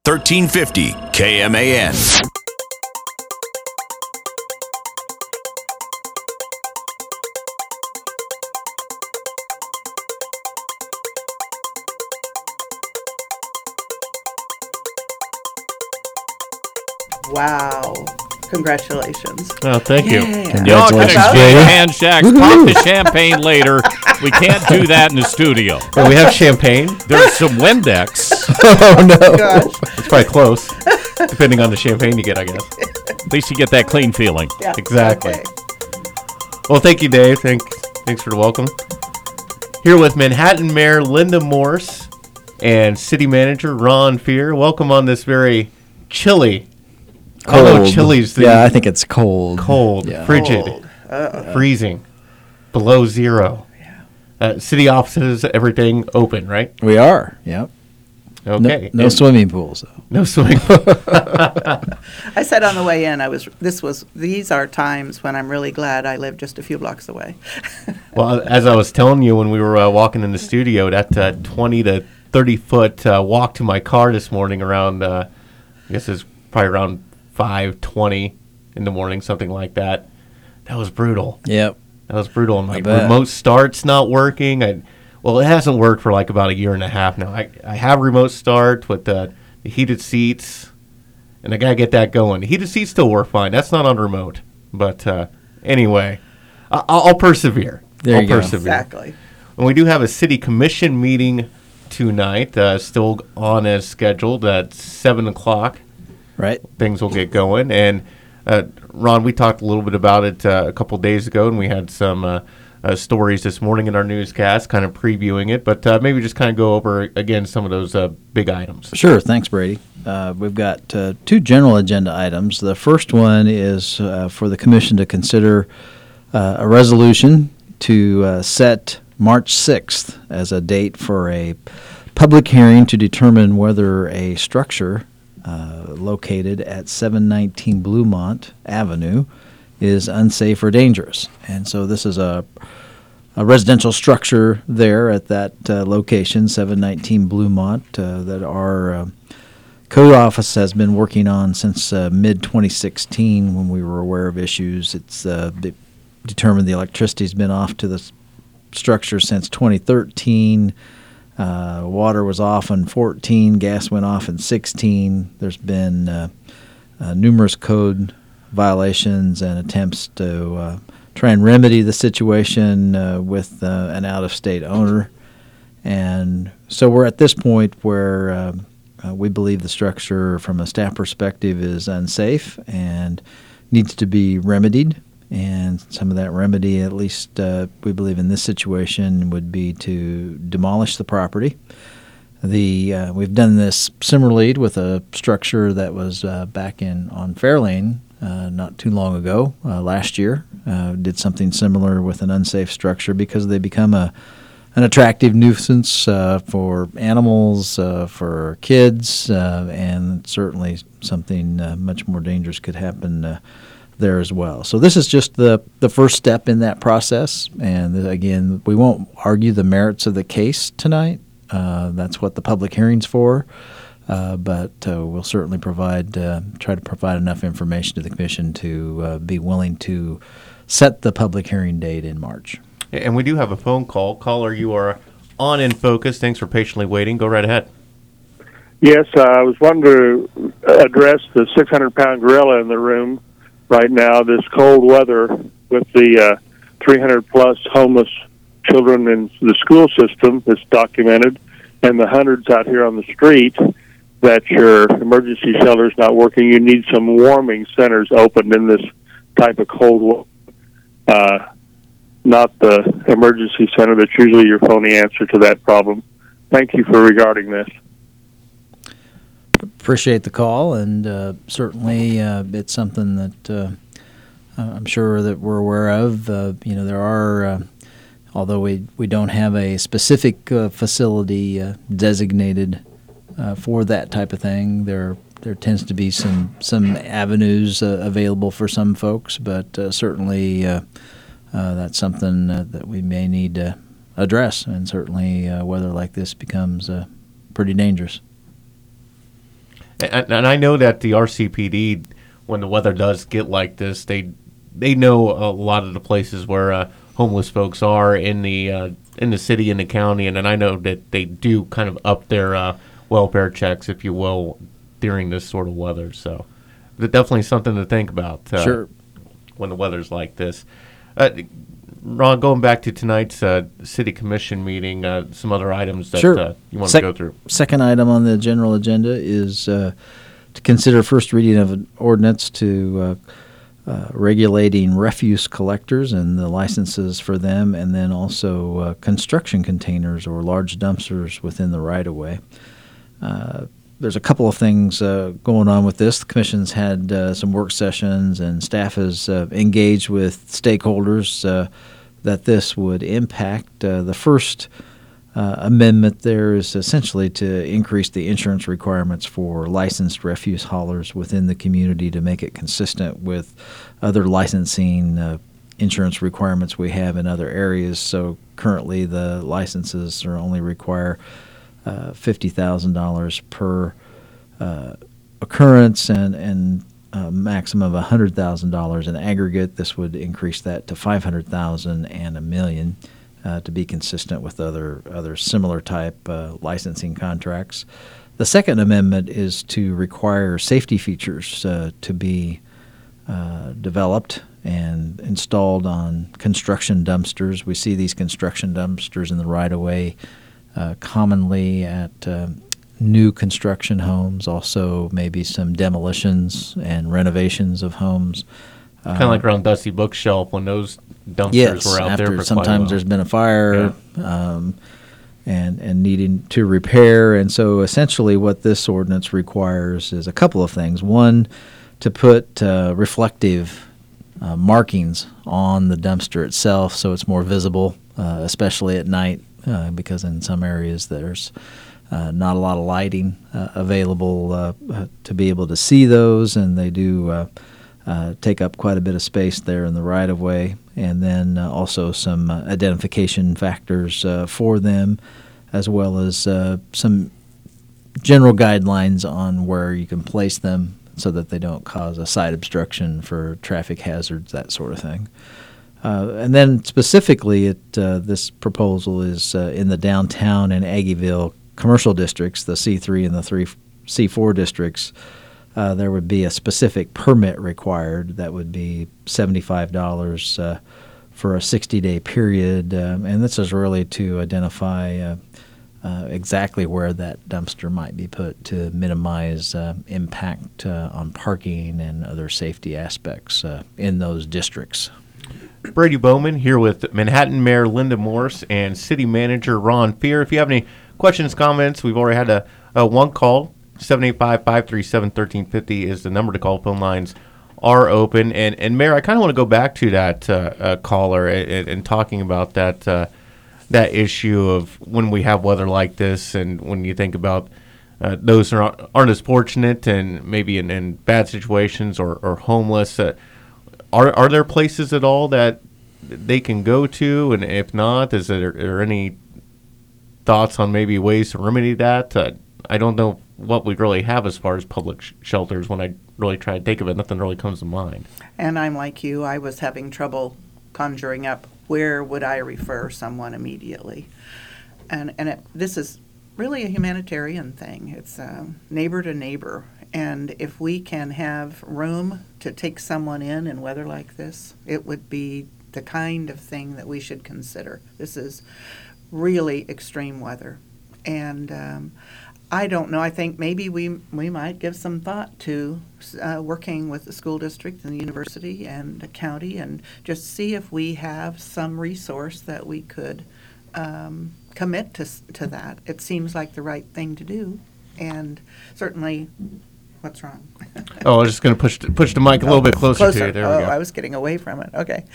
1350 KMAN. Wow. Congratulations. Oh, thank you. Yeah. Y'all can exchange About- handshakes, pop the champagne later. We can't do that in the studio. Oh, we have champagne. There's some Windex. Oh, no. Gosh. It's probably close, depending on the champagne you get, I guess. At least you get that clean feeling. Yeah. Exactly. Okay. Well, thank you, Dave. Thanks for the welcome. Here with Manhattan Mayor Linda Morse and City Manager Ron Fear. Welcome on this very chilly. Cold. I know chilly's the Yeah, I think it's cold. cold, Yeah. frigid, Cold. freezing, below zero. City offices, everything open, right? We are. Yep. Okay. No And swimming pools though. no swimming. I said on the way in, these are times when I'm really glad I live just a few blocks away. Well, as I was telling you when we were walking in the studio, that 20 to 30 foot walk to my car this morning around, I guess it's probably around 5:20 in the morning, something like that. That was brutal. Yep. That was brutal. And my bet. remote start's not working. Well, it hasn't worked for like about a year and a half now. I have remote start with the heated seats, and I got to get that going. The heated seats still work fine. That's not on remote. But anyway, I'll persevere. There I'll you go. persevere. Exactly. And we do have a city commission meeting tonight, still on as scheduled at 7 o'clock. Right. Things will get going. And Ron, we talked a little bit about it a couple days ago, and we had some stories this morning in our newscast kind of previewing it. But maybe just kind of go over, again, some of those big items. Sure. Thanks, Brady. We've got two general agenda items. The first one is for the commission to consider a resolution to set March 6th as a date for a public hearing to determine whether a structure located at 719 Bluemont Avenue is unsafe or dangerous. And so this is a residential structure there at that location, 719 Bluemont, that our code office has been working on since mid-2016 when we were aware of issues. It's determined the electricity's been off to the structure since 2013. Water was off in 14, gas went off in 16. There's been numerous code violations and attempts to try and remedy the situation with an out-of-state owner. And so we're at this point where we believe the structure from a staff perspective is unsafe and needs to be remedied. And some of that remedy, at least we believe in this situation, would be to demolish the property. We've done this similarly with a structure that was back on Fairlane not too long ago, last year. Did something similar with an unsafe structure because they become an attractive nuisance for animals, for kids, and certainly something much more dangerous could happen there as well. So this is just the first step in that process. And again, we won't argue the merits of the case tonight. That's what the public hearing's for. But we'll certainly try to provide enough information to the commission to be willing to set the public hearing date in March. And we do have a phone call. Caller, you are on In Focus. Thanks for patiently waiting. Go right ahead. Yes, I was wanting to address the 600-pound gorilla in the room right now, this cold weather with the 300-plus homeless children in the school system that's documented, and the hundreds out here on the street that your emergency shelter is not working. You need some warming centers opened in this type of cold weather. Not the emergency center that's usually your phony answer to that problem. Thank you for regarding this. Appreciate the call, and certainly it's something that I'm sure that we're aware of. There are, although we don't have a specific facility designated for that type of thing, there tends to be some avenues available for some folks, but certainly that's something that we may need to address, and certainly weather like this becomes pretty dangerous. And I know that the RCPD, when the weather does get like this, they know a lot of the places where homeless folks are in the city, in the county, and then I know that they do kind of up their welfare checks, if you will, during this sort of weather. So it's definitely something to think about. Sure. When the weather's like this. Ron, going back to tonight's city commission meeting, some other items that Sure. you want to go through. Second item on the general agenda is to consider first reading of an ordinance to regulating refuse collectors and the licenses for them, and then also construction containers or large dumpsters within the right-of-way. There's a couple of things going on with this. The commission's had some work sessions, and staff has engaged with stakeholders that this would impact. The first amendment there is essentially to increase the insurance requirements for licensed refuse haulers within the community to make it consistent with other licensing insurance requirements we have in other areas. So currently the licenses are only require $50,000 per occurrence and maximum of $100,000 in aggregate. This would increase that to $500,000 and $1 million to be consistent with other similar type licensing contracts. The second amendment is to require safety features to be developed and installed on construction dumpsters. We see these construction dumpsters in the right-of-way commonly at new construction homes, also maybe some demolitions and renovations of homes. Kind of like around Dusty Bookshelf when those dumpsters Yes, were out there after for sometimes quite a while. there's been a fire and needing to repair. And so essentially what this ordinance requires is a couple of things. One, to put reflective markings on the dumpster itself so it's more visible, especially at night, because in some areas there's not a lot of lighting available to be able to see those, and they do take up quite a bit of space there in the right-of-way. And then also some identification factors for them, as well as some general guidelines on where you can place them so that they don't cause a side obstruction for traffic hazards, that sort of thing. And then specifically, this proposal is in the downtown and Aggieville commercial districts, the C3 and the C4 districts. There would be a specific permit required that would be $75 for a 60-day period. And this is really to identify exactly where that dumpster might be put to minimize impact on parking and other safety aspects in those districts. Brady Bowman here with Manhattan Mayor Linda Morse and City Manager Ron Fear. If you have any questions, comments, we've already had a one call. 785-537-1350 is the number to call. Phone lines are open. And Mayor, I kind of want to go back to that caller and talking about that issue of when we have weather like this, and when you think about those who aren't as fortunate and maybe in bad situations or homeless. Are there places at all that they can go to? And if not, is there any thoughts on maybe ways to remedy that? I don't know what we really have as far as public shelters. When I really try to think of it, nothing really comes to mind. And I'm like you, I was having trouble conjuring up where would I refer someone immediately. And this is really a humanitarian thing. It's neighbor to neighbor. And if we can have room to take someone in weather like this, it would be the kind of thing that we should consider. This is really extreme weather. And I don't know. I think maybe we might give some thought to working with the school district and the university and the county and just see if we have some resource that we could commit to that. It seems like the right thing to do. And certainly... What's wrong? Oh, I was just going to push the mic a little bit closer to you. There we go. I was getting away from it. Okay.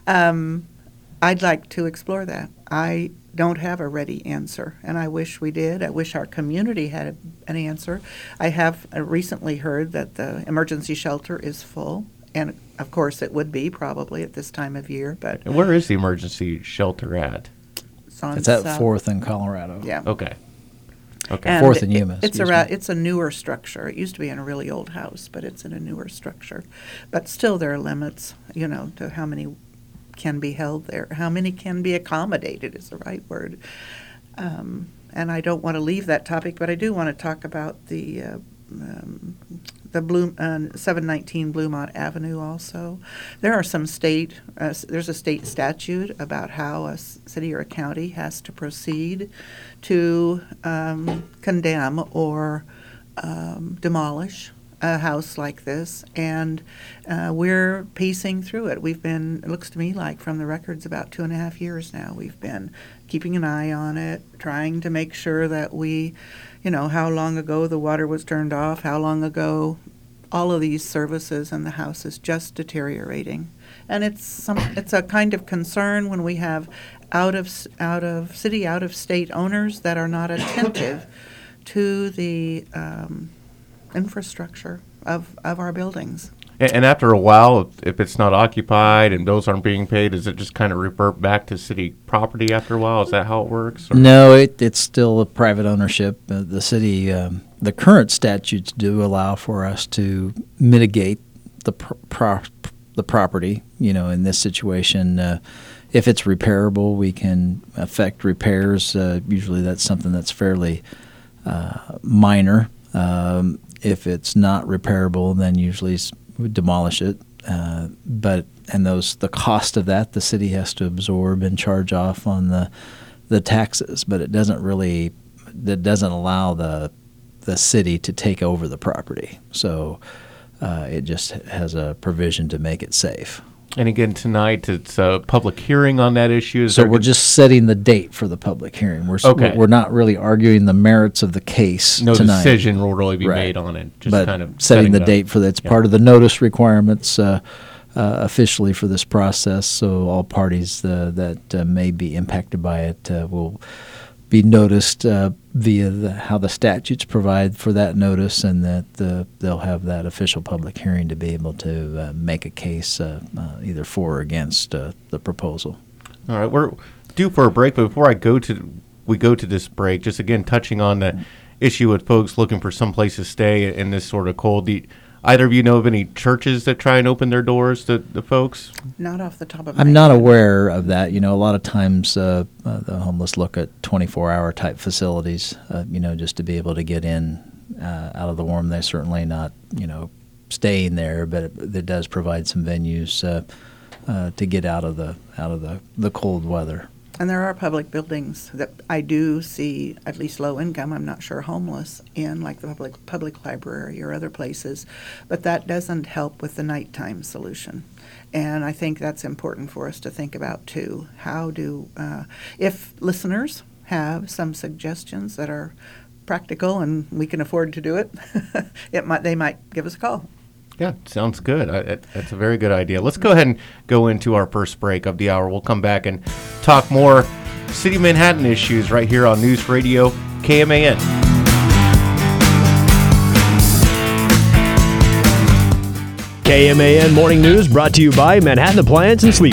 I'd like to explore that. I don't have a ready answer, and I wish we did. I wish our community had an answer. I have recently heard that the emergency shelter is full, and of course it would be probably at this time of year. But And where is the emergency shelter at? it's on It's at South- 4th in Colorado. Yeah. Okay. Okay. And Fourth and Yuma, It's excuse me. it's a newer structure. It used to be in a really old house, but it's in a newer structure. But still, there are limits, to how many can be held there. How many can be accommodated is the right word. And I don't want to leave that topic, but I do want to talk about the 719 Bluemont Avenue also. There are some there's a state statute about how a city or a county has to proceed to condemn or demolish a house like this, and we're pacing through it. It looks to me like from the records about 2.5 years now, we've been keeping an eye on it, trying to make sure that we, how long ago the water was turned off, how long ago all of these services, and the house is just deteriorating. And it's a kind of concern when we have out of state owners that are not attentive to the infrastructure of our buildings. And after a while, if it's not occupied and bills aren't being paid, does it just kind of revert back to city property after a while? Is that how it works? Or? No, it's still a private ownership. The city, the current statutes do allow for us to mitigate the property. In this situation, if it's repairable, we can effect repairs. Usually, that's something that's fairly minor. If it's not repairable, then usually we demolish it. The cost of that the city has to absorb and charge off on the taxes. But it doesn't allow the city to take over the property. So it just has a provision to make it safe. And again, tonight it's a public hearing on that issue. So we're just setting the date for the public hearing. We're not really arguing the merits of the case no tonight. decision will really be Right. made on it. Just But kind of setting the it up. date for that. It's part of the notice requirements officially for this process. So all parties that may be impacted by it will be noticed via how the statutes provide for that notice, and that they'll have that official public hearing to be able to make a case either for or against the proposal. All right, we're due for a break, but before we go to this break, just again touching on the issue with folks looking for some place to stay in this sort of cold. Either of you know of any churches that try and open their doors to the folks? Not off the top of my I'm not head. aware of that. A lot of times the homeless look at 24-hour type facilities, just to be able to get in out of the warm. They're certainly not, staying there, but it does provide some venues to get out of the cold weather. And there are public buildings that I do see, at least low income, I'm not sure homeless, in, like the public library or other places. But that doesn't help with the nighttime solution. And I think that's important for us to think about, too. If listeners have some suggestions that are practical and we can afford to do it, they might give us a call. Yeah, sounds good. That's a very good idea. Let's go ahead and go into our first break of the hour. We'll come back and talk more City of Manhattan issues right here on News Radio KMAN. KMAN Morning News brought to you by Manhattan Appliance and Sleep